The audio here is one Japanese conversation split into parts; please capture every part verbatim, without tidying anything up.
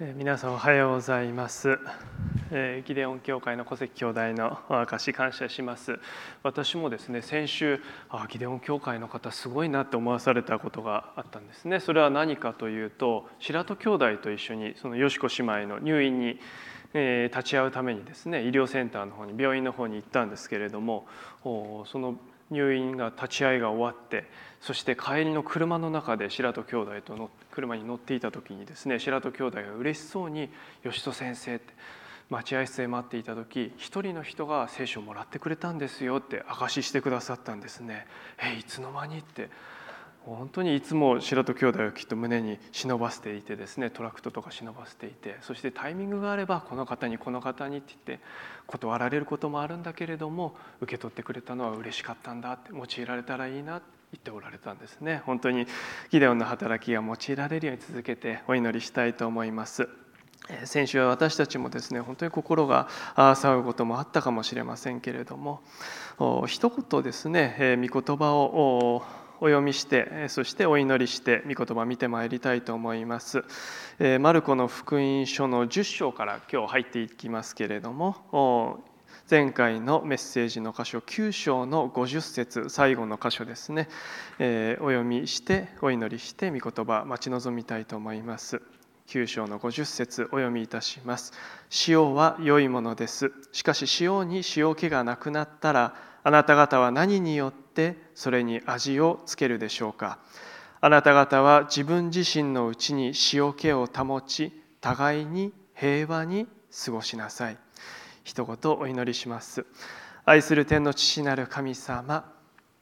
えー、皆さんおはようございます。えー、ギデオン教会の小関兄弟のお証し感謝します。私もですね、先週あギデオン教会の方すごいなって思わされたことがあったんですね。それは何かというと、白戸兄弟と一緒にそのよしこ姉妹の入院にえー、立ち会うためにですね、医療センターの方に病院の方に行ったんですけれども、その入院が立ち会いが終わって、そして帰りの車の中で白戸兄弟との車に乗っていた時にですね、白戸兄弟が嬉しそうに「よしと先生」って待合室で待っていた時、一人の人が聖書をもらってくれたんですよって証ししてくださったんですね。えいつの間にって。本当にいつも白戸兄弟をきっと胸に忍ばせていてですね、トラクトとか忍ばせていて、そしてタイミングがあればこの方にこの方にって言って断られることもあるんだけれども、受け取ってくれたのは嬉しかったんだって、用いられたらいいなって言っておられたんですね。本当にギデオンの働きが用いられるように続けてお祈りしたいと思います。先週は私たちもですね、本当に心が騒ぐこともあったかもしれませんけれども、一言ですね、御言葉をお読みして、そしてお祈りして御言葉を見てまいりたいと思います。マルコの福音書のじゅっ章から今日入っていきますけれども、前回のメッセージの箇所きゅう章のごじゅっ節、最後の箇所ですね、お読みしてお祈りして御言葉待ち望みたいと思います。きゅう章のごじゅっ節お読みいたします。塩は良いものです。しかし塩に塩気がなくなったら、あなた方は何によってそれに味をつけるでしょうか。あなた方は自分自身のうちに塩気を保ち、互いに平和に過ごしなさい。一言お祈りします。愛する天の父なる神様、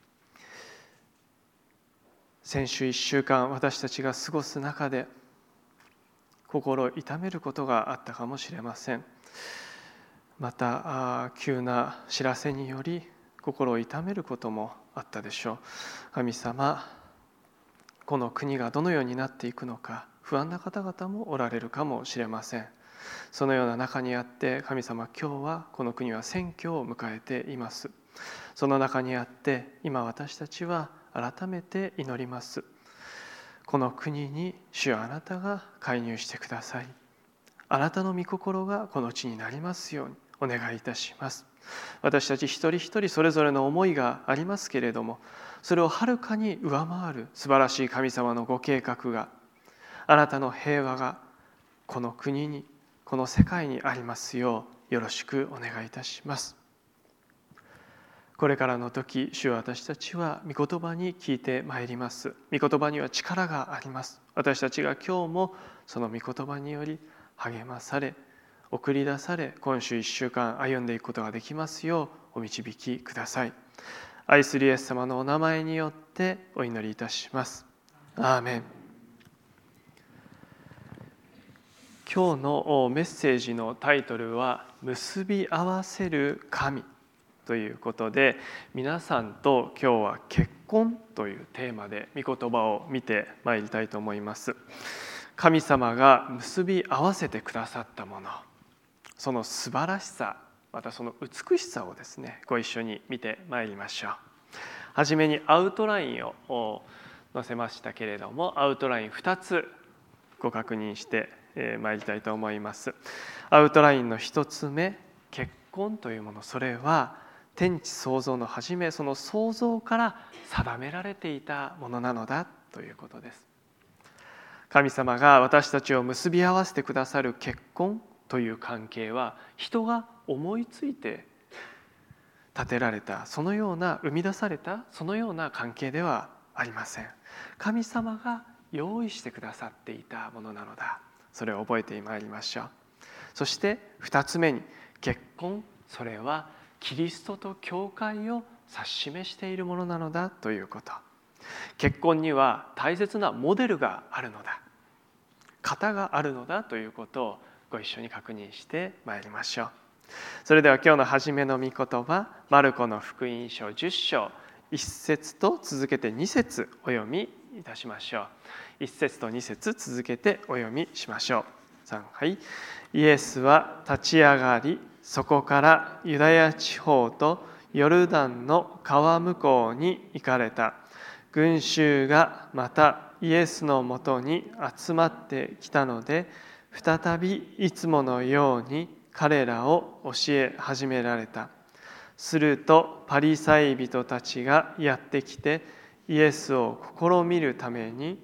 先週一週間私たちが過ごす中で心を痛めることがあったかもしれません。また急な知らせにより心を痛めることもあったでしょう。神様、この国がどのようになっていくのか不安な方々もおられるかもしれません。そのような中にあって神様、今日はこの国は選挙を迎えています。その中にあって今私たちは改めて祈ります。この国に主よ、あなたが介入してください。あなたの御心がこの地になりますようにお願いいたします。私たち一人一人それぞれの思いがありますけれども、それをはるかに上回る素晴らしい神様のご計画が、あなたの平和がこの国に、この世界にありますようよろしくお願いいたします。これからの時、主よ、私たちは御言葉に聞いてまいります。御言葉には力があります。私たちが今日もその御言葉により励まされ、送り出され、今週一週間歩んでいくことができますようお導きください。愛するイエス様のお名前によってお祈りいたします。アーメン。今日のメッセージのタイトルは結び合わせる神ということで、皆さんと今日は結婚というテーマで御言葉を見てまいりたいと思います。神様が結び合わせてくださったもの、その素晴らしさ、またその美しさをですね、ご一緒に見てまいりましょう。はじめにアウトラインを載せましたけれども、アウトラインふたつご確認してまいりたいと思います。アウトラインのひとつめ、結婚というもの、それは天地創造の初め、その創造から定められていたものなのだということです。神様が私たちを結び合わせてくださる結婚という関係は、人が思いついて立てられた、そのような生み出されたそのような関係ではありません。神様が用意してくださっていたものなのだ。それを覚えてまいりましょう。そして二つ目に、結婚、それはキリストと教会を指し示しているものなのだということ。結婚には大切なモデルがあるのだ、型があるのだということをご一緒に確認してまいりましょう。それでは今日の初めの御言葉、マルコの福音書じゅっ章いち節と続けてに節お読みいたしましょう。いち節とに節続けてお読みしましょう。さん、はい。イエスは立ち上がり、そこからユダヤ地方とヨルダンの川向こうに行かれた。群衆がまたイエスのもとに集まってきたので、 再びいつものように彼らを教え始められた。するとパリサイ人たちがやってきて、イエスを試みるために、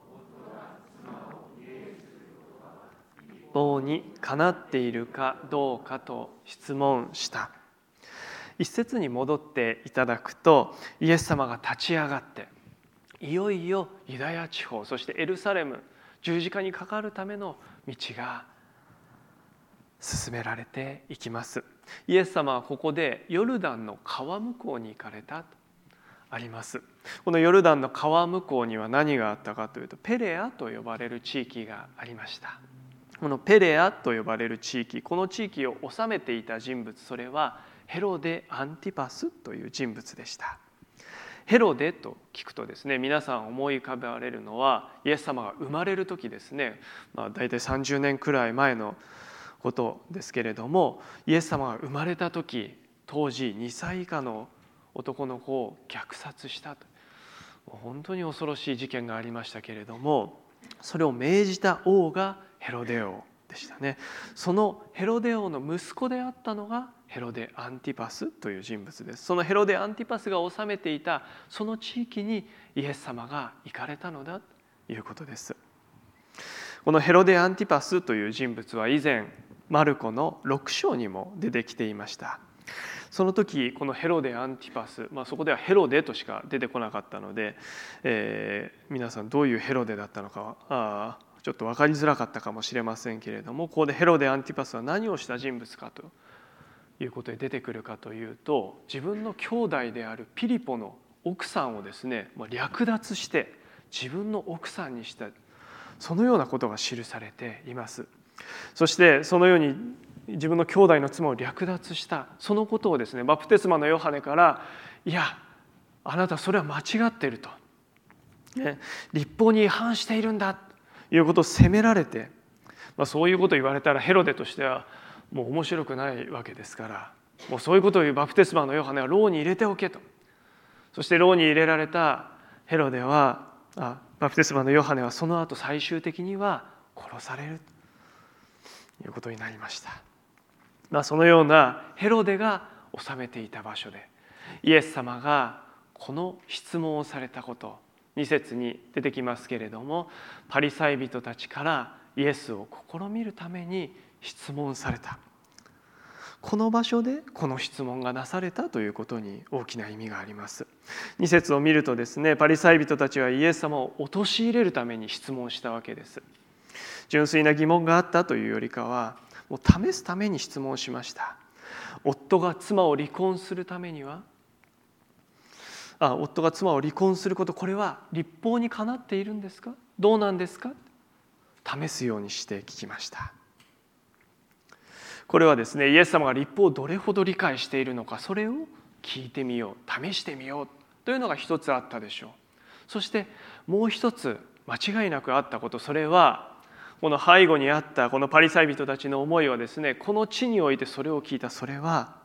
立法にかなっているかどうかと質問した。一節に戻っていただくと、イエス様が立ち上がって、いよいよユダヤ地方、そしてエルサレム、十字架にかかるための道が進められていきます。イエス様はここでヨルダンの川向こうに行かれたとあります。このヨルダンの川向こうには何があったかというと、ペレアと呼ばれる地域がありました。このペレアと呼ばれる地域、この地域を治めていた人物、それはヘロデ・アンティパスという人物でした。ヘロデと聞くとですね、皆さん思い浮かべられるのは、イエス様が生まれる時ですね、まあ、大体さんじゅうねんくらい前のことですけれども、イエス様が生まれた時、当時にさい以下の男の子を虐殺したと、本当に恐ろしい事件がありましたけれども、それを命じた王がヘロデ王でしたね。そのヘロデ王の息子であったのがヘロデ・アンティパスという人物です。そのヘロデ・アンティパスが治めていたその地域にイエス様が行かれたのだということです。このヘロデ・アンティパスという人物は以前マルコのろく章にも出てきていました。その時このヘロデ・アンティパス、まあ、そこではヘロデとしか出てこなかったので、えー、皆さんどういうヘロデだったのかはあちょっと分かりづらかったかもしれませんけれども、ここでヘロデ・アンティパスは何をした人物かということで出てくるかというと、自分の兄弟であるピリポの奥さんをですね、略奪して自分の奥さんにした、そのようなことが記されています。そしてそのように自分の兄弟の妻を略奪したそのことをですね、バプテスマのヨハネから「いやあなたそれは間違っている」と、ね、律法に違反しているんだということを責められて、まあ、そういうことを言われたらヘロデとしてはもう面白くないわけですから、もうそういうことを言うバプテスマのヨハネは牢に入れておけと。そして牢に入れられたヘロデはあバプテスマのヨハネはその後最終的には殺されるということになりました。まあ、そのようなヘロデが治めていた場所でイエス様がこの質問をされたこと、に節に出てきますけれども、パリサイ人たちからイエスを試みるために質問された。この場所でこの質問がなされたということに大きな意味があります。に節を見るとですね、パリサイ人たちはイエス様を陥れるために質問したわけです。純粋な疑問があったというよりかは、もう試すために質問しました。夫が妻を離婚するためにはあ夫が妻を離婚すること、これは律法にかなっているんですか、どうなんですか、試すようにして聞きました。これはですね、イエス様が律法をどれほど理解しているのか、それを聞いてみよう、試してみようというのが一つあったでしょう。そしてもう一つ間違いなくあったこと、それはこの背後にあったこのパリサイ人たちの思いはですね、この地においてそれを聞いた、それは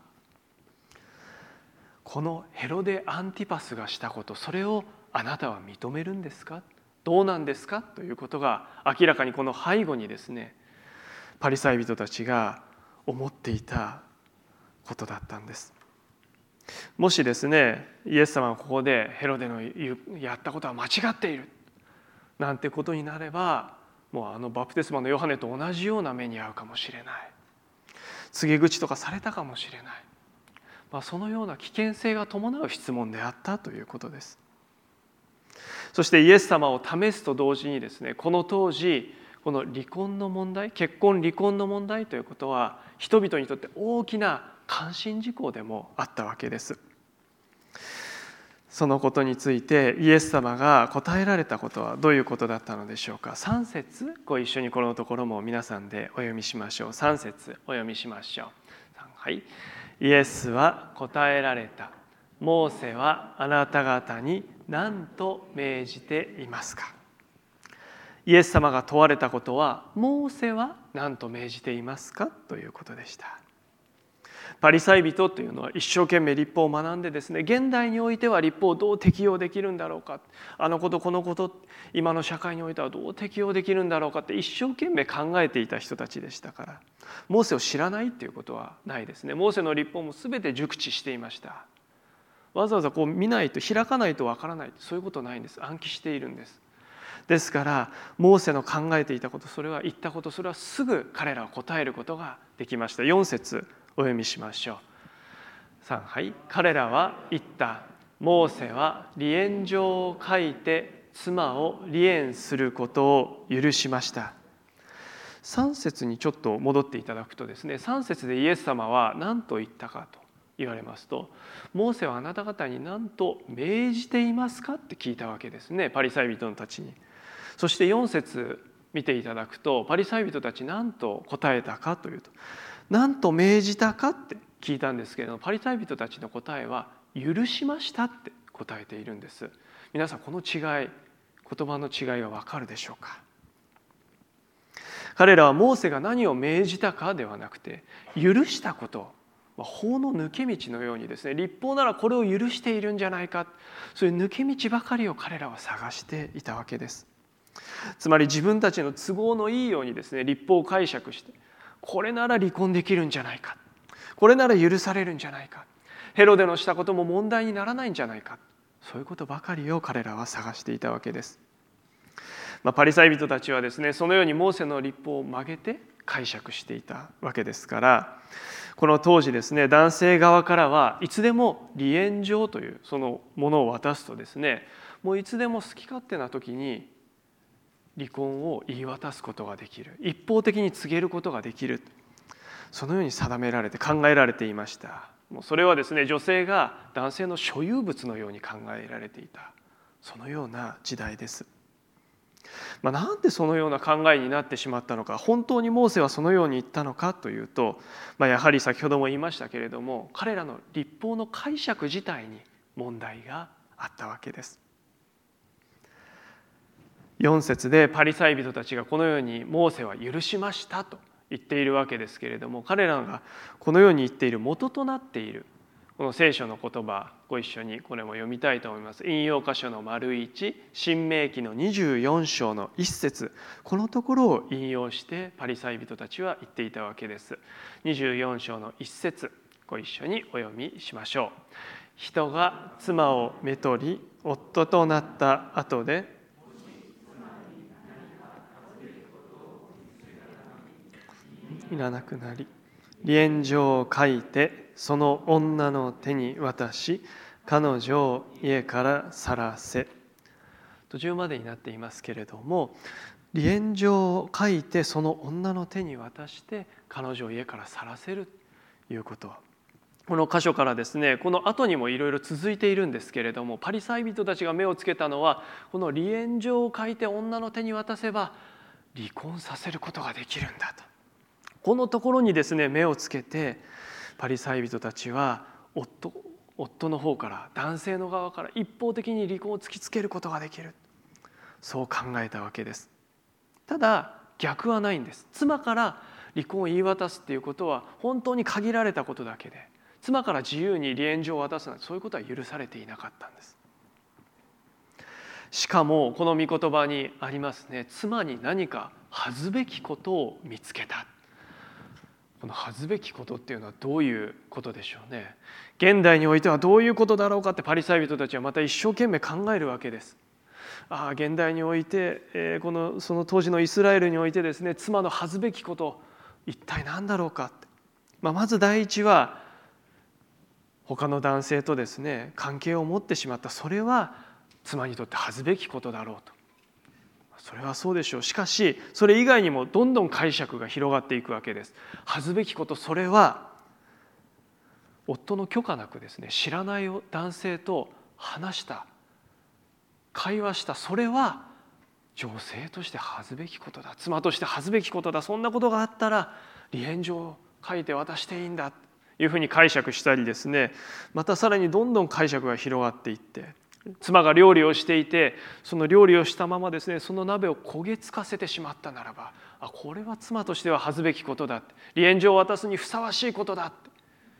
このヘロデ・アンティパスがしたこと、それをあなたは認めるんですか、どうなんですかということが明らかにこの背後にですね、パリサイ人たちが思っていたことだったんです。もしですね、イエス様がここでヘロデのやったことは間違っているなんてことになれば、もうあのバプテスマのヨハネと同じような目に遭うかもしれない、告げ口とかされたかもしれない、まあ、そのような危険性が伴う質問であったということです。そしてイエス様を試すと同時にですね、この当時この離婚の問題、結婚離婚の問題ということは人々にとって大きな関心事項でもあったわけです。そのことについてイエス様が答えられたことはどういうことだったのでしょうか。さん節ご一緒にこのところも皆さんでお読みしましょう。さん節お読みしましょう。はい、イエスは答えられた。モーセはあなた方に何と命じていますか。イエス様が問われたことは、モーセは何と命じていますかということでした。 パリサイ人というのは一生懸命律法を学んでですね、現代においては律法をどう適用できるんだろうか、あのことこのこと今の社会においてはどう適用できるんだろうかって一生懸命考えていた人たちでしたから、モーセを知らないっていうことはないですね。モーセの律法も全て熟知していました。わざわざこう見ないと、開かないとわからない、そういうことないんです。暗記しているんです。ですからモーセの考えていたこと、それは言ったこと、それはすぐ彼らは答えることができました。よん節お読みしましょう。さん、はい。彼らは言った。モーセは離縁状を書いて妻を離縁することを許しました。さん節にちょっと戻っていただくとですね、さん節でイエス様は何と言ったかと言われますと、モーセはあなた方に何と命じていますかって聞いたわけですね、パリサイ人たちに。そしてよん節見ていただくと、パリサイ人たち何と答えたかというと、何と命じたかって聞いたんですけれども、パリサイ人たちの答えは許しましたって答えているんです。皆さんこの違い、言葉の違いが分かるでしょうか。彼らはモーセが何を命じたかではなくて、許したこと、法の抜け道のようにですね、律法ならこれを許しているんじゃないか、そういう抜け道ばかりを彼らは探していたわけです。つまり自分たちの都合のいいようにですね、律法を解釈して、これなら離婚できるんじゃないか、これなら許されるんじゃないか、ヘロデのしたことも問題にならないんじゃないか、そういうことばかりを彼らは探していたわけです。まあ、パリサイ人たちはですね、そのようにモーセの律法を曲げて解釈していたわけですから、この当時ですね、男性側からはいつでも離縁状というそのものを渡すとですね、もういつでも好き勝手な時に離婚を言い渡すことができる、一方的に告げることができる、そのように定められて考えられていました。もうそれはですね、女性が男性の所有物のように考えられていた、そのような時代です。まあ、なんでそのような考えになってしまったのか、本当にモーセはそのように言ったのかというと、まあ、やはり先ほども言いましたけれども、彼らの律法の解釈自体に問題があったわけです。よん節でパリサイ人たちがこのようにモーセは許しましたと言っているわけですけれども、彼らがこのように言っている元となっているこの聖書の言葉、ご一緒にこれも読みたいと思います。引用箇所の丸一、新明記のにじゅうよん章の一節、このところを引用してパリサイ人たちは言っていたわけです。にじゅうよん章の一節、ご一緒にお読みしましょう。人が妻をめとり夫となった後で、いらなくなり、離縁状を書いてその女の手に渡し、彼女を家から去らせ。途中までになっていますけれども、離縁状を書いてその女の手に渡して彼女を家から去らせるということ。この箇所からですね、この後にもいろいろ続いているんですけれども、パリサイ人たちが目をつけたのは、この離縁状を書いて女の手に渡せば離婚させることができるんだと、このところにですね目をつけて、パリサイ人たちは 夫, 夫の方から、男性の側から一方的に離婚を突きつけることができる、そう考えたわけです。ただ逆はないんです。妻から離婚を言い渡すっていうことは本当に限られたことだけで、妻から自由に離縁状を渡すなんて、そういうことは許されていなかったんです。しかもこの御言葉にありますね、妻に何か恥ずべきことを見つけた。この恥ずべきことっていうのはどういうことでしょうね。現代においてはどういうことだろうかってパリサイ人たちはまた一生懸命考えるわけです。ああ、現代において、えー、このその当時のイスラエルにおいてですね、妻の恥ずべきこと一体何だろうかって、まあ、まず第一は他の男性とですね関係を持ってしまった、それは妻にとって恥ずべきことだろうと。それはそうでしょう。しかしそれ以外にもどんどん解釈が広がっていくわけです。恥ずべきこと、それは夫の許可なくですね、知らない男性と話した、会話した、それは女性として恥ずべきことだ、妻として恥ずべきことだ、そんなことがあったら離縁状を書いて渡していいんだというふうに解釈したりですね、またさらにどんどん解釈が広がっていって、妻が料理をしていて、その料理をしたままですね、その鍋を焦げつかせてしまったならば、あ、これは妻としては恥ずべきことだ、離縁状を渡すにふさわしいことだ、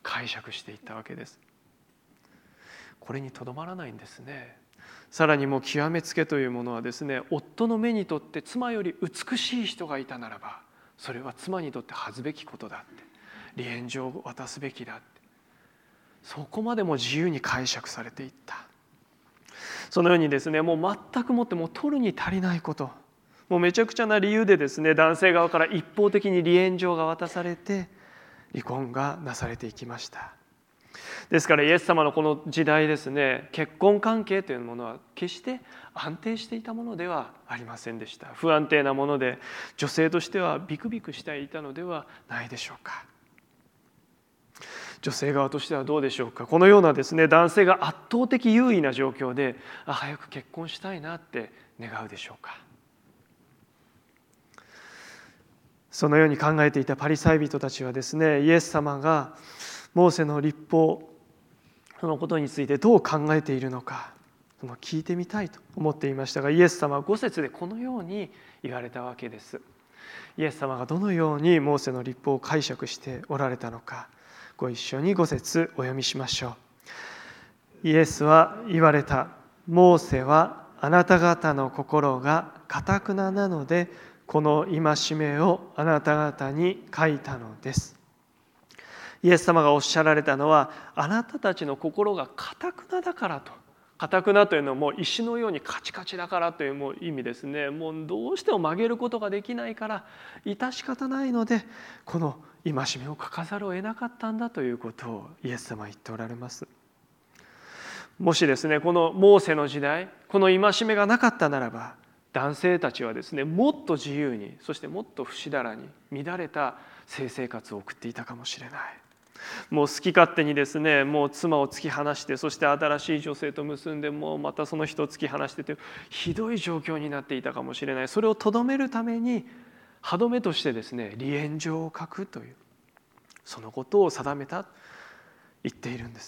解釈していったわけです。これにとどまらないんですね。さらにもう極めつけというものはですね、夫の目にとって妻より美しい人がいたならば、それは妻にとって恥ずべきことだって、離縁状を渡すべきだって、そこまでも自由に解釈されていった。そのようにですね、もう全くもってもう取るに足りないこと、もうめちゃくちゃな理由でですね、男性側から一方的に離縁状が渡されて離婚がなされていきました。ですからイエス様のこの時代ですね、結婚関係というものは決して安定していたものではありませんでした。不安定なもので、女性としてはビクビクしていたのではないでしょうか。女性側としてはどうでしょうか。このようなですね、男性が圧倒的優位な状況で、あ、早く結婚したいなって願うでしょうか。そのように考えていたパリサイ人たちはですね、イエス様がモーセの律法、そのことについてどう考えているのか、その聞いてみたいと思っていましたが、イエス様はご節でこのように言われたわけです。イエス様がどのようにモーセの律法を解釈しておられたのか、ご一緒にご節お読みしましょう。イエスは言われた。モーセはあなた方の心が堅くななので、この戒めをあなた方に書いたのです。イエス様がおっしゃられたのは、あなたたちの心が堅くなだからと。堅くなというのはもう石のようにカチカチだからというもう意味ですね。もうどうしても曲げることができないから、致し方ないのでこの戒めを書かざるを得なかったんだということをイエス様は言っておられます。もしですね、このモーセの時代、この戒めがなかったならば、男性たちはですね、もっと自由に、そしてもっと不死だらに乱れた性生活を送っていたかもしれない。もう好き勝手にですね、もう妻を突き放して、そして新しい女性と結んで、もうまたその人を突き放してというひどい状況になっていたかもしれない。それをとどめるために歯止めとしてですね、離縁状を書くという、そのことを定めたと言っているんです。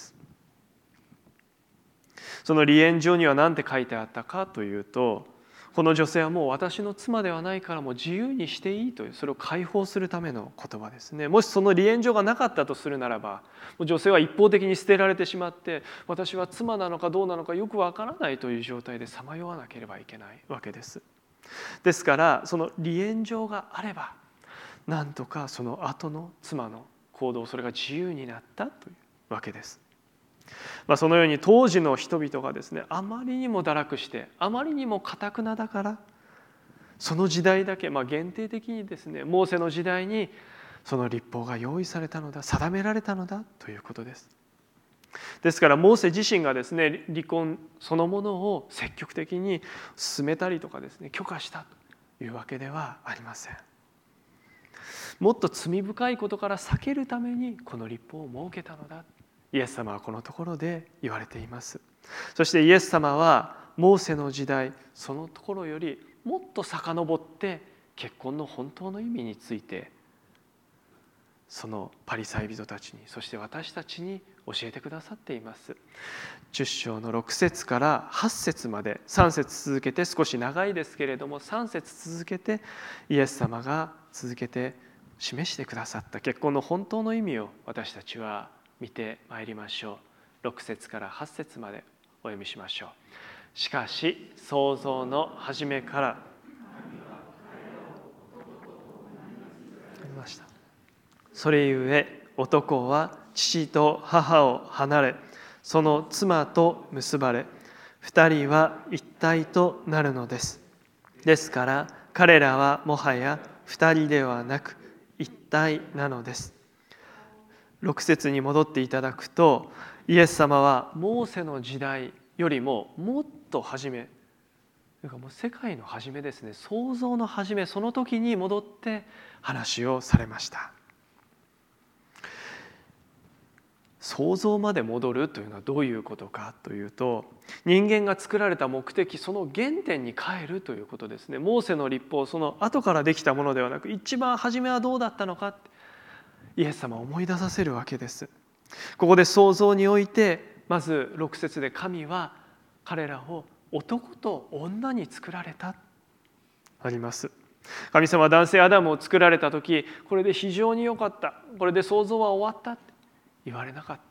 その離縁状には何て書いてあったかというと、この女性はもう私の妻ではないからもう自由にしていいという、それを解放するための言葉ですね。もしその離縁状がなかったとするならば、女性は一方的に捨てられてしまって、私は妻なのかどうなのかよくわからないという状態でさまよわなければいけないわけです。ですからその離縁状があれば、なんとかその後の妻の行動、それが自由になったというわけです。まあ、そのように当時の人々がですね、あまりにも堕落して、あまりにも堅くなだから、その時代だけ、まあ、限定的にですね、モーセの時代にその律法が用意されたのだ、定められたのだということです。ですからモーセ自身がですね、離婚そのものを積極的に進めたりとかですね、許可したというわけではありません。もっと罪深いことから避けるためにこの律法を設けたのだ、イエス様はこのところで言われています。そしてイエス様はモーセの時代、そのところよりもっと遡って結婚の本当の意味について、そのパリサイ人たちに、そして私たちに教えてくださっています。じゅっ章のろく節からはち節まで、さん節続けて、少し長いですけれどもさん節続けてイエス様が続けて示してくださった結婚の本当の意味を私たちは見てまいりましょう。ろく節からはち節までお読みしましょう。しかし創造の初めからありました。それゆえ男は父と母を離れ、その妻と結ばれ、二人は一体となるのです。ですから彼らはもはや二人ではなく一体なのです。ろく節に戻っていただくと、イエス様はモーセの時代よりももっと初め、もう世界の初めですね、創造の初め、その時に戻って話をされました。創造まで戻るというのはどういうことかというと、人間が作られた目的、その原点に帰るということですね。モーセの律法、その後からできたものではなく、一番初めはどうだったのか、イエス様を思い出させるわけです。ここで創造において、まずろく節で神は彼らを男と女に作られたあります。神様は男性アダムを作られた時、これで非常に良かった、これで創造は終わった、 言われなかった。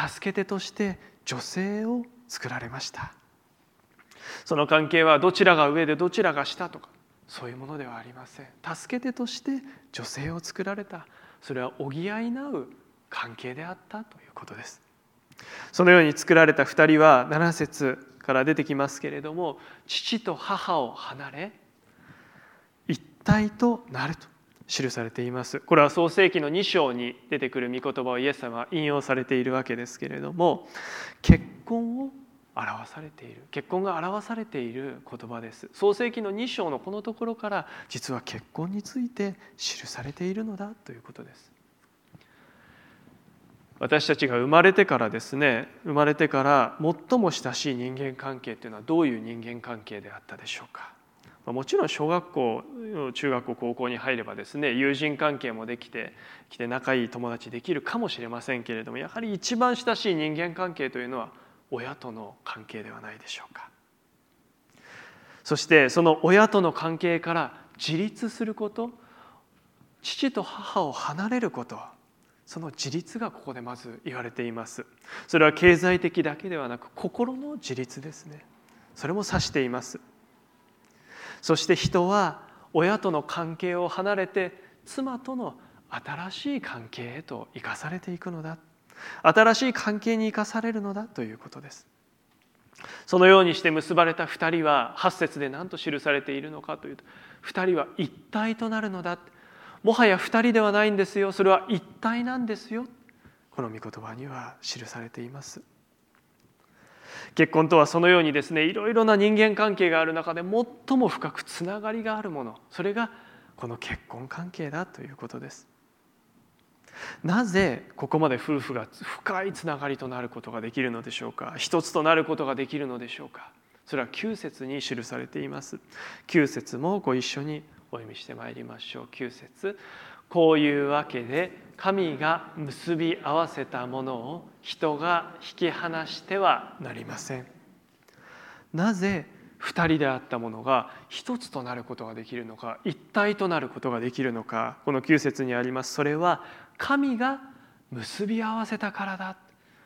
助け手として女性を作られました。その関係はどちらが上でどちらが下とかそういうものではありません。助け手として女性を作られた。それは補い合う関係であったということです。そのように作られた二人はなな節から出てきますけれども、父と母を離れ一体となると記されています。これは創世記のに章に出てくる御言葉をイエス様は引用されているわけですけれども、結婚を表されている、結婚が表されている言葉です。創世記のに章のこのところから実は結婚について記されているのだということです。私たちが生まれてからですね、生まれてから最も親しい人間関係というのはどういう人間関係であったでしょうか。もちろん小学校、中学校、高校に入ればですね、友人関係もできてきて仲いい友達できるかもしれませんけれども、やはり一番親しい人間関係というのは親との関係ではないでしょうか。そしてその親との関係から自立すること、父と母を離れること、その自立がここでまず言われています。それは経済的だけではなく心の自立ですね。それも指しています。そして人は親との関係を離れて妻との新しい関係へと生かされていくのだ。新しい関係に生かされるのだということです。そのようにして結ばれた二人ははち節で何と記されているのかというと、二人は一体となるのだ。もはや二人ではないんですよ。それは一体なんですよ。この御言葉には記されています。結婚とはそのようにですね、いろいろな人間関係がある中で最も深くつながりがあるもの、それがこの結婚関係だということです。なぜここまで夫婦が深いつながりとなることができるのでしょうか。一つとなることができるのでしょうか。それはきゅう節に記されています。きゅう節もご一緒にお読みしてまいりましょう。きゅう節、こういうわけで神が結び合わせたものを人が引き離してはなりません。なぜ二人であったものが一つとなることができるのか、一体となることができるのか。このきゅう節にあります。それは神が結び合わせたからだ、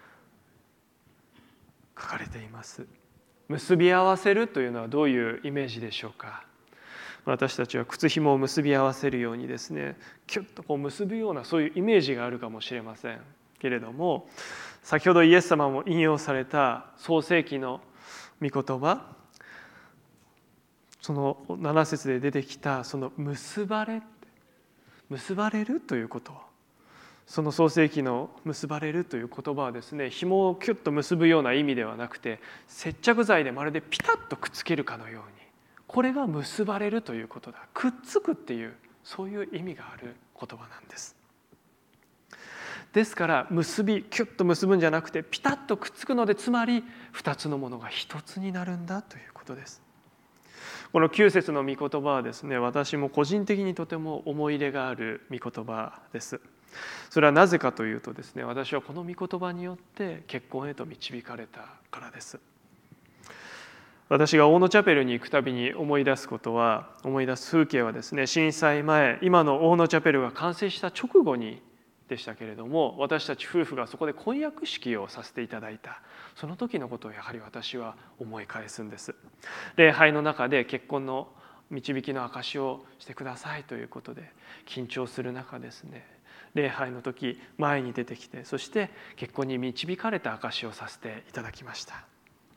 書かれています。結び合わせるというのはどういうイメージでしょうか。私たちは靴紐を結び合わせるようにですね、キュッとこう結ぶようなそういうイメージがあるかもしれませんけれども、先ほどイエス様も引用された創世記の御言葉、そのなな節で出てきたその結ばれ、結ばれるということ、その創世記の結ばれるという言葉はですね、紐をキュッと結ぶような意味ではなくて、接着剤でまるでピタッとくっつけるかのように、これが結ばれるということだ、くっつくっていう、そういう意味がある言葉なんです。ですから結び、キュッと結ぶんじゃなくてピタッとくっつくので、つまり二つのものが一つになるんだということです。このきゅう節の御言葉はですね、私も個人的にとても思い入れがある御言葉です。それはなぜかというとですね、私はこの御言葉によって結婚へと導かれたからです。私が大野チャペルに行くたびに思い出すことは、思い出す風景はですね、震災前、今の大野チャペルが完成した直後にでしたけれども、私たち夫婦がそこで婚約式をさせていただいた、その時のことをやはり私は思い返すんです。礼拝の中で結婚の導きの証しをしてくださいということで緊張する中ですね、礼拝の時前に出てきて、そして結婚に導かれた証しをさせていただきました。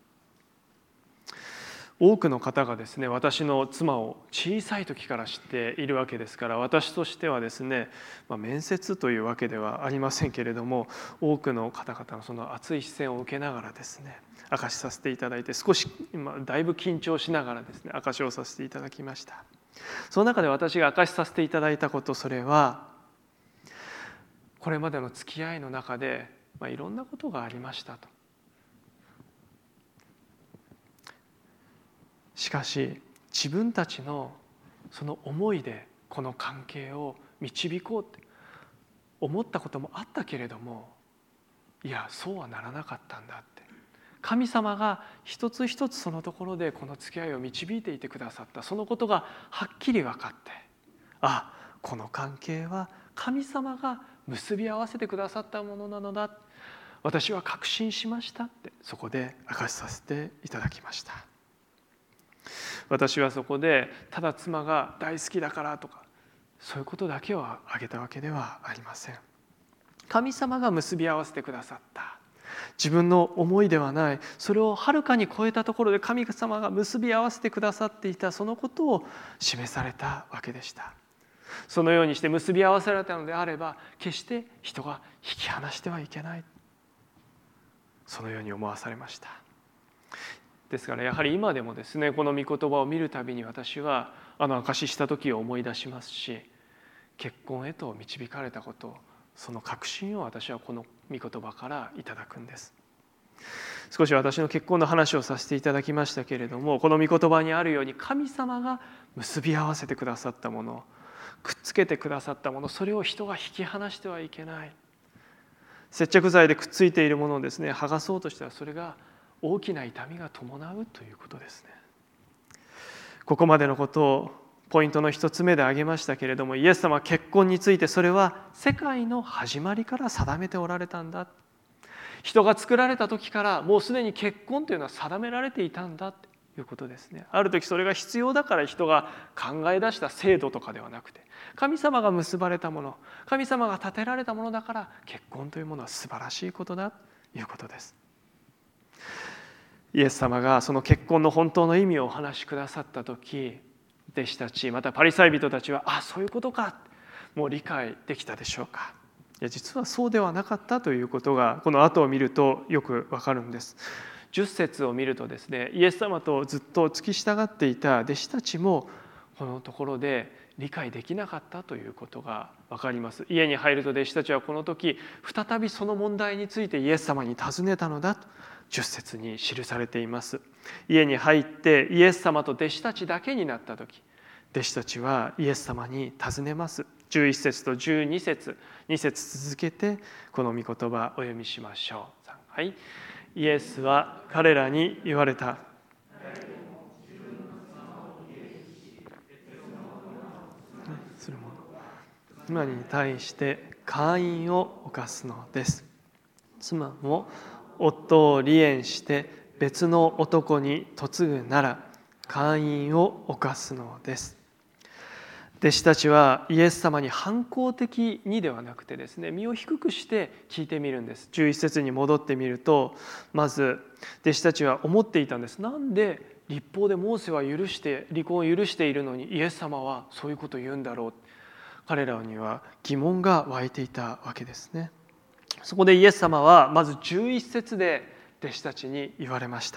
多くの方がですね、私の妻を小さい時から知っているわけですから、私としてはですね、まあ、面接というわけではありませんけれども、多くの方々のその熱い視線を受けながらですね、証しさせていただいて、少し今だいぶ緊張しながらですね、証しをさせていただきました。その中で私が証しさせていただいたこと、それはこれまでの付き合いの中で、まあ、いろんなことがありましたと。しかし自分たちのその思いでこの関係を導こうって思ったこともあったけれども、いやそうはならなかったんだって、神様が一つ一つそのところでこの付き合いを導いていてくださった、そのことがはっきり分かって、あ、この関係は神様が結び合わせてくださったものなのだ、私は確信しましたってそこで明かしさせていただきました。私はそこでただ妻が大好きだからとかそういうことだけを挙げたわけではありません。神様が結び合わせてくださった、自分の思いではない、それをはるかに超えたところで神様が結び合わせてくださっていた、そのことを示されたわけでした。そのようにして結び合わせられたのであれば、決して人が引き離してはいけない、そのように思わされました。ですからやはり今でもですね、この御言葉を見るたびに私はあの証しした時を思い出しますし、結婚へと導かれたこと、その確信を私はこの御言葉からいただくんです。少し私の結婚の話をさせていただきましたけれども、この御言葉にあるように神様が結び合わせてくださったもの、くっつけてくださったもの、それを人が引き離してはいけない。接着剤でくっついているものをですね、剥がそうとしたらそれが大きな痛みが伴うということですね。ここまでのことをポイントの一つ目で挙げましたけれども、イエス様は結婚についてそれは世界の始まりから定めておられたんだ。人が作られた時からもうすでに結婚というのは定められていたんだということですね。ある時それが必要だから人が考え出した制度とかではなくて、神様が結ばれたもの、神様が立てられたものだから結婚というものは素晴らしいことだということです。イエス様がその結婚の本当の意味をお話しくださった時、弟子たちまたパリサイ人たちは、あ、そういうことか、もう理解できたでしょうか。いや、実はそうではなかったということがこの後を見るとよくわかるんです。じゅっ節を見るとですね、イエス様とずっと付き従っていた弟子たちもこのところで理解できなかったということがわかります。家に入ると弟子たちはこの時再びその問題についてイエス様に尋ねたのだとじゅっ節に記されています。家に入ってイエス様と弟子たちだけになった時、弟子たちはイエス様に尋ねます。じゅういち節とじゅうに節、に節続けてこの御言葉お読みしましょう。はい。イエスは彼らに言われた。するもの。妻に対して姦淫を犯すのです。妻も夫を離縁して別の男に嫁ぐなら姦淫を犯すのです。弟子たちはイエス様に反抗的にではなくてですね、身を低くして聞いてみるんです。じゅういち節に戻ってみると、まず弟子たちは思っていたんです。なんで律法でモーセは許して離婚を許しているのにイエス様はそういうことを言うんだろう。彼らには疑問が湧いていたわけですね。そこでイエス様はまずじゅういち節で弟子たちに言われました。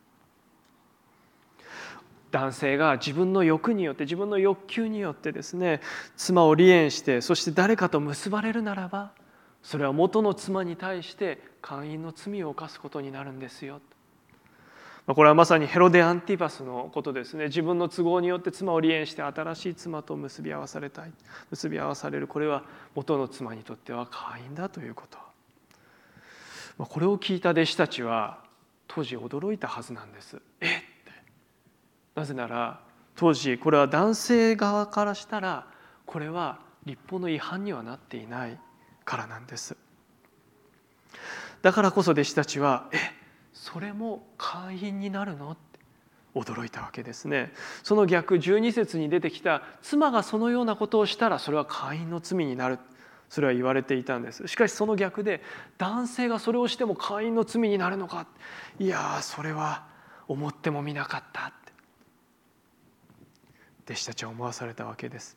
男性が自分の欲によって自分の欲求によってですね、妻を離縁してそして誰かと結ばれるならば、それは元の妻に対して姦淫の罪を犯すことになるんですよ。これはまさにヘロデ・アンティパスのことですね。自分の都合によって妻を離縁して新しい妻と結び合わされたい結び合わされる、これは元の妻にとっては姦淫だということ。これを聞いた弟子たちは当時驚いたはずなんです。えっなぜなら当時これは男性側からしたらこれは律法の違反にはなっていないからなんです。だからこそ弟子たちはえそれも姦淫になるのって驚いたわけですね。その逆、じゅうに節に出てきた妻がそのようなことをしたらそれは姦淫の罪になる、それは言われていたんです。しかしその逆で男性がそれをしても姦淫の罪になるのか、いやそれは思ってもみなかったって弟子たちは思わされたわけです。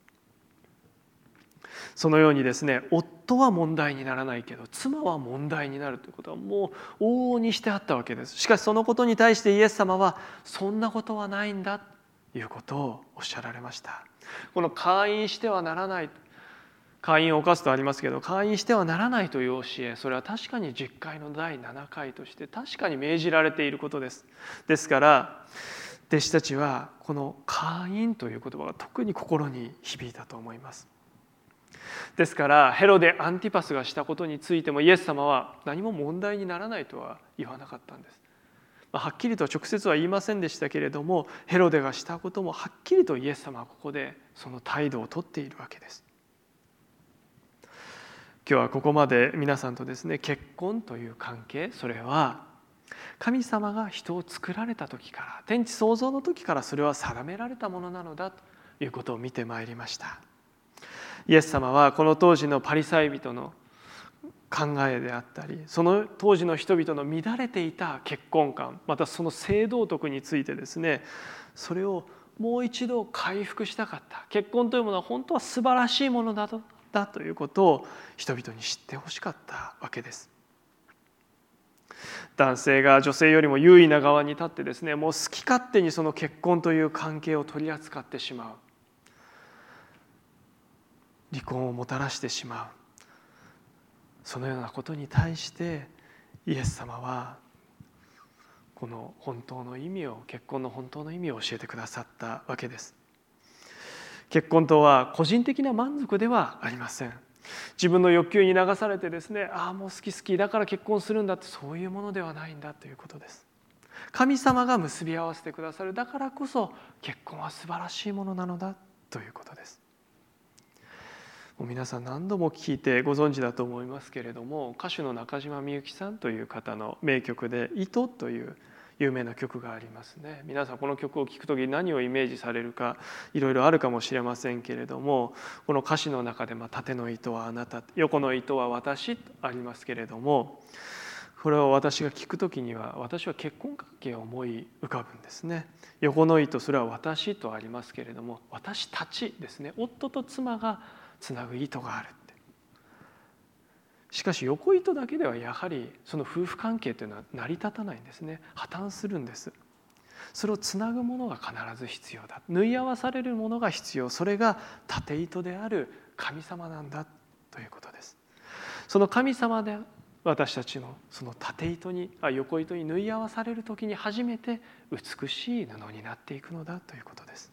そのようにですね、夫は問題にならないけど妻は問題になるということはもう往々にしてあったわけです。しかしそのことに対してイエス様はそんなことはないんだということをおっしゃられました。この姦淫してはならない、姦淫を犯すとありますけど、姦淫してはならないという教え、それは確かに十戒のだいななかいとして確かに命じられていることです。ですから弟子たちはこの姦淫という言葉が特に心に響いたと思います。ですからヘロデ・アンティパスがしたことについてもイエス様は何も問題にならないとは言わなかったんです。はっきりと直接は言いませんでしたけれども、ヘロデがしたこともはっきりとイエス様はここでその態度をとっているわけです。 今日はここまで皆さんとですね、結婚という関係、それは神様が人を作られた時から、天地創造の時からそれは定められたものなのだということを見てまいりました。イエス様はこの当時のパリサイ人の考えであったり、その当時の人々の乱れていた結婚観、またその性道徳についてですね、それをもう一度回復したかった。結婚というものは本当は素晴らしいものだとだということを人々に知ってほしかったわけです。男性が女性よりも優位な側に立ってですね、もう好き勝手にその結婚という関係を取り扱ってしまう。離婚をもたらしてしまう。そのようなことに対してイエス様はこの本当の意味を、結婚の本当の意味を教えてくださったわけです。結婚とは個人的な満足ではありません。自分の欲求に流されてですね、ああもう好き好きだから結婚するんだって、そういうものではないんだということです。神様が結び合わせてくださる、だからこそ結婚は素晴らしいものなのだということです。もう皆さん何度も聞いてご存知だと思いますけれども、歌手の中島みゆきさんという方の名曲で「糸」という有名な曲がありますね。皆さんこの曲を聴くとき何をイメージされるかいろいろあるかもしれませんけれども、この歌詞の中で、まあ、縦の糸はあなた、横の糸は私とありますけれども、これを私が聞くときには私は結婚関係を思い浮かぶんですね。横の糸、それは私とありますけれども、私たちですね、夫と妻がつなぐ糸がある。しかし横糸だけではやはりその夫婦関係というのは成り立たないんですね。破綻するんです。それをつなぐものが必ず必要だ。縫い合わされるものが必要。それが縦糸である神様なんだということです。その神様で私たちのその縦糸に、あ、横糸に縫い合わされるときに初めて美しい布になっていくのだということです。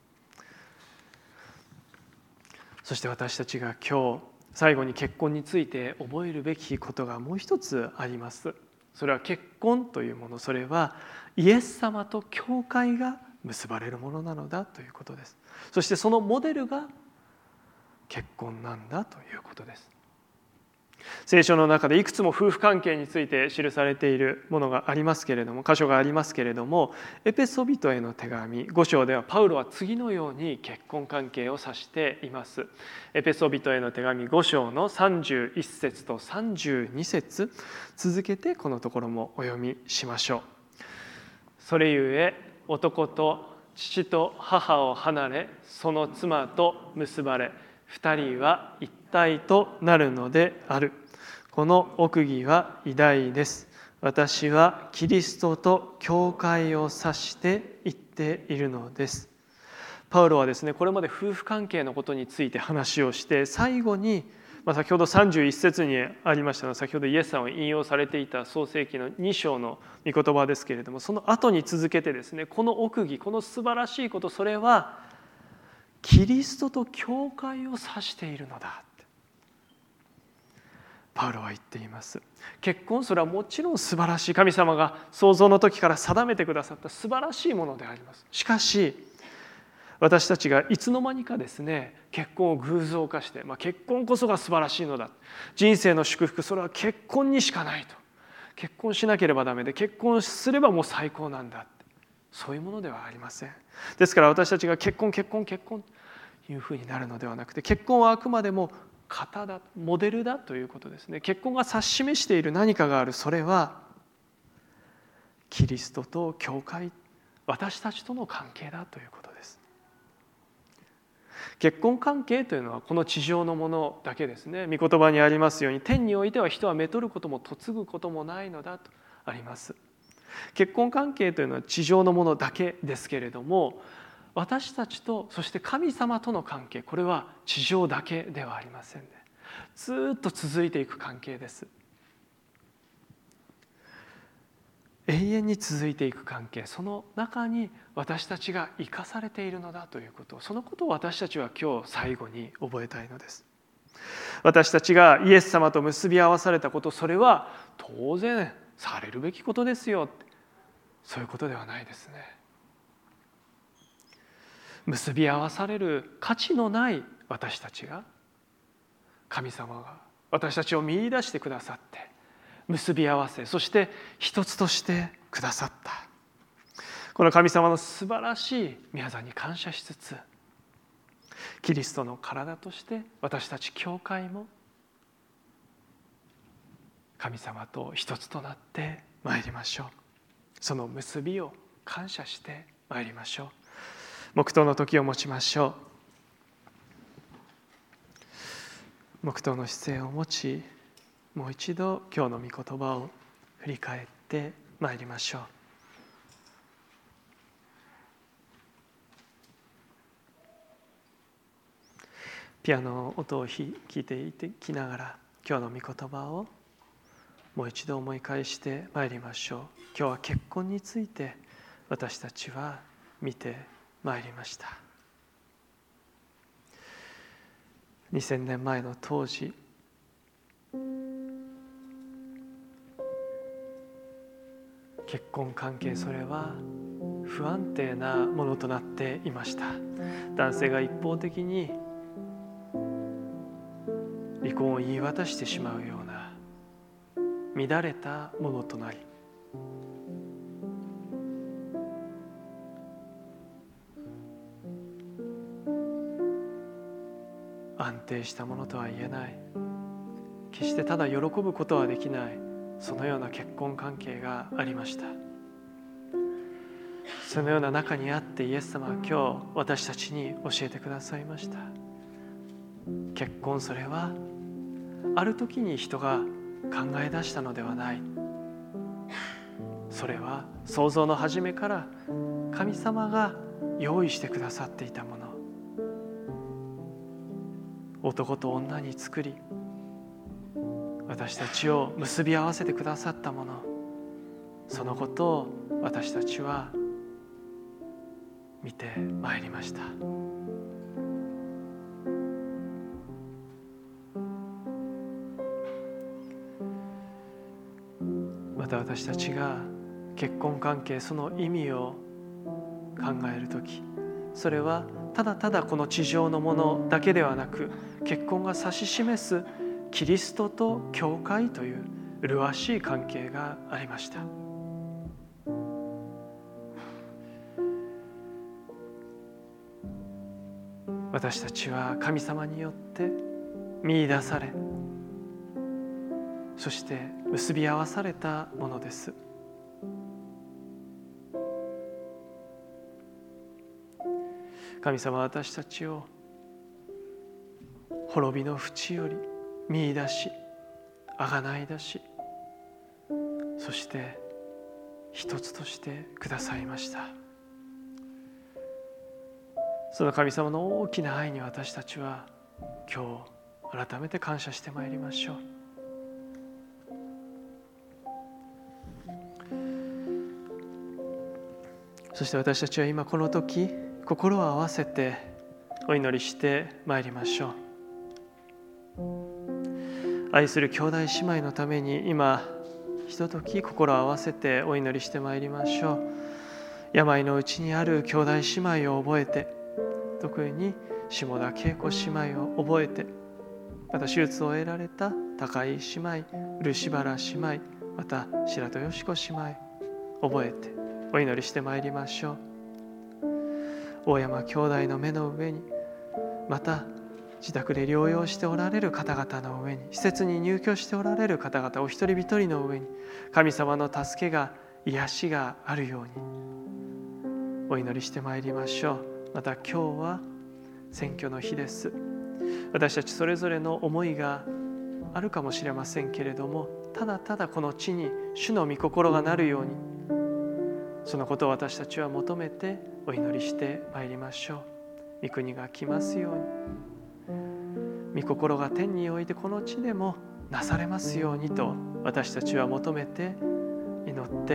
そして私たちが今日最後に結婚について覚えるべきことがもう一つあります。それは結婚というもの、それはイエス様と教会が結ばれるものなのだということです。そしてそのモデルが結婚なんだということです。聖書の中でいくつも夫婦関係について記されているものがありますけれども、箇所がありますけれども、エペソビトへの手紙ご章ではパウロは次のように結婚関係を指しています。エペソビトへの手紙ご章のさんじゅういっ節とさんじゅうに節、続けてこのところもお読みしましょう。それゆえ男と父と母を離れ、その妻と結ばれ、二人は一体となるのである。この奥義は偉大です。私はキリストと教会を指して言っているのです。パウロはですね、これまで夫婦関係のことについて話をして、最後に、まあ、先ほどさんじゅういっ節にありましたのは、先ほどイエスさんを引用されていた創世記のに章の御言葉ですけれども、その後に続けてですね、この奥義、この素晴らしいこと、それはキリストと教会を指しているのだってパウロは言っています。結婚、それはもちろん素晴らしい、神様が創造の時から定めてくださった素晴らしいものであります。しかし私たちがいつの間にかですね、結婚を偶像化して、まあ、結婚こそが素晴らしいのだ、人生の祝福、それは結婚にしかないと、結婚しなければダメで、結婚すればもう最高なんだ、そういうものではありません。ですから私たちが結婚結婚結婚というふうになるのではなくて、結婚はあくまでも型だ、モデルだということですね。結婚が指し示している何かがある。それはキリストと教会、私たちとの関係だということです。結婚関係というのはこの地上のものだけですね。御言葉にありますように、天においては人はめとることも嫁ぐこともないのだとあります。結婚関係というのは地上のものだけですけれども、私たちとそして神様との関係、これは地上だけではありませんね。ずっと続いていく関係です。永遠に続いていく関係、その中に私たちが生かされているのだということ、そのことを私たちは今日最後に覚えたいのです。私たちがイエス様と結び合わされたこと、それは当然されるべきことですよ、そういうことではないですね。結び合わされる価値のない私たちが、神様が私たちを見出してくださって結び合わせ、そして一つとしてくださった。この神様の素晴らしい御業に感謝しつつ、キリストの体として私たち教会も神様と一つとなってまいりましょう。その結びを感謝してまいりましょう。黙祷の時を持ちましょう。黙祷の姿勢を持ち、もう一度今日の御言葉を振り返ってまいりましょう。ピアノの音を聴いていきながら今日の御言葉をもう一度思い返してまいりましょう。今日は結婚について私たちは見てまいりました。にせんねんまえの当時、結婚関係、それは不安定なものとなっていました。男性が一方的に離婚を言い渡してしまうような乱れたものとなり、安定したものとは言えない、決してただ喜ぶことはできない、そのような結婚関係がありました。そのような中にあってイエス様は今日私たちに教えてくださいました。結婚、それはある時に人が考え出したのではない。それは創造の初めから神様が用意してくださっていたもの。男と女に作り、私たちを結び合わせてくださったもの。そのことを私たちは見てまいりました。また私たちが結婚関係、その意味を考えるとき、それはただただこの地上のものだけではなく、結婚が指し示すキリストと教会という麗しい関係がありました。私たちは神様によって見出され、そして結び合わされたものです。神様は私たちを滅びの淵より見出し、あがない出し、そして一つとしてくださいました。その神様の大きな愛に私たちは今日改めて感謝してまいりましょう。そして私たちは今この時、心を合わせてお祈りしてまいりましょう。愛する兄弟姉妹のために今ひととき心を合わせてお祈りしてまいりましょう。病のうちにある兄弟姉妹を覚えて、特に下田恵子姉妹を覚えて、また手術を得られた高井姉妹、漆原姉妹、また白戸よし子姉妹覚えてお祈りしてまいりましょう。大山兄弟の目の上に、また自宅で療養しておられる方々の上に、施設に入居しておられる方々お一人一人の上に神様の助けが、癒しがあるようにお祈りしてまいりましょう。また今日は選挙の日です。私たちそれぞれの思いがあるかもしれませんけれども、ただただこの地に主の御心がなるように、そのことを私たちは求めてお祈りしてまいりましょう。御国が来ますように、御心が天においてこの地でもなされますようにと私たちは求めて祈って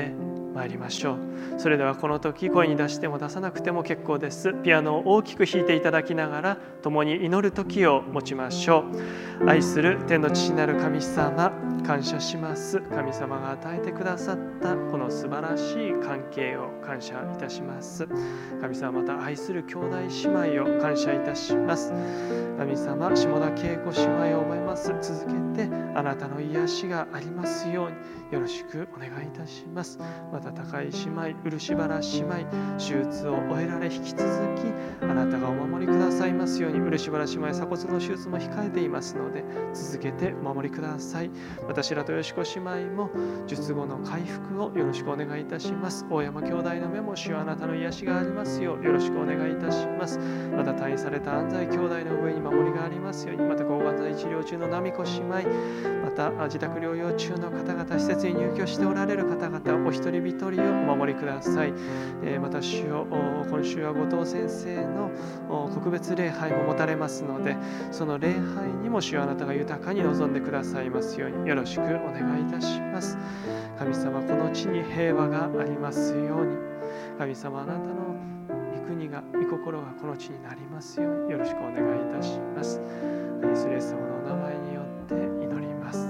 参りましょう。それではこの時声に出しても出さなくても結構です。ピアノを大きく弾いていただきながら共に祈る時を持ちましょう。愛する天の父なる神様、感謝します。神様が与えてくださったこの素晴らしい関係を感謝いたします。神様、また愛する兄弟姉妹を感謝いたします。神様、下田恵子姉妹を思います。続けてあなたの癒しがありますようによろしくお願いいたします。また高井姉妹、漆原姉妹、手術を終えられ引き続きあなたがお守りくださいますように。漆原姉妹、鎖骨の手術も控えていますので続けてお守りください。また白戸よし子姉妹も術後の回復をよろしくお願いいたします。大山兄弟の目も主よあなたの癒しがありますようよろしくお願いいたします。また退院された安西兄弟の上に守りがありますように。また抗がん剤治療中の奈美子姉妹、また自宅療養中の方々、施設に入居しておられる方々、お一人一人をお守りください。また主よ、今週は後藤先生の特別礼拝も持たれますので、その礼拝にも主よあなたが豊かに臨んでくださいますようによろしくお願いいたします。神様、この地に平和がありますように。神様、あなたの御国が、御心がこの地になりますようによろしくお願いいたします。愛するイエス様のお名前によって祈ります。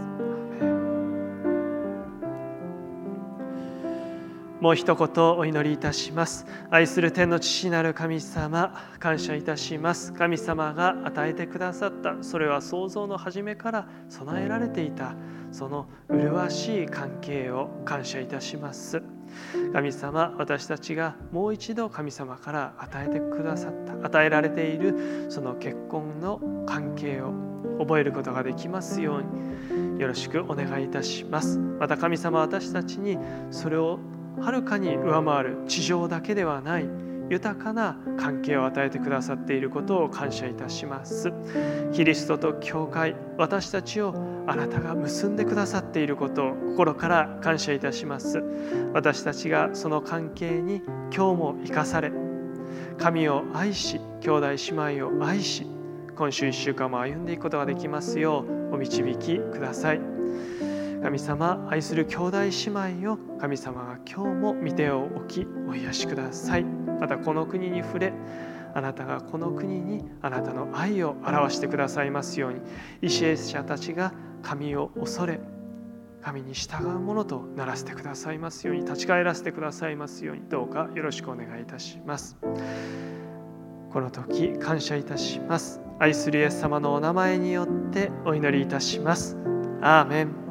もう一言お祈りいたします。愛する天の父なる神様、感謝いたします。神様が与えてくださった、それは創造の初めから備えられていたその麗しい関係を感謝いたします。神様、私たちがもう一度神様から与えてくださった、与えられているその結婚の関係を覚えることができますようによろしくお願いいたします。また神様、私たちにそれをはるかに上回る地上だけではない豊かな関係を与えてくださっていることを感謝いたします。キリストと教会、私たちをあなたが結んでくださっていることを心から感謝いたします。私たちがその関係に今日も生かされ、神を愛し、兄弟姉妹を愛し、今週いっしゅうかんも歩んでいくことができますようお導きください。神様、愛する兄弟姉妹を神様が今日も御手を置きお癒しください。またこの国に触れ、あなたがこの国にあなたの愛を表してくださいますように。医師者たちが神を恐れ、神に従うものとならせてくださいますように、立ち返らせてくださいますように、どうかよろしくお願いいたします。この時感謝いたします。愛するイエス様のお名前によってお祈りいたします。アーメン。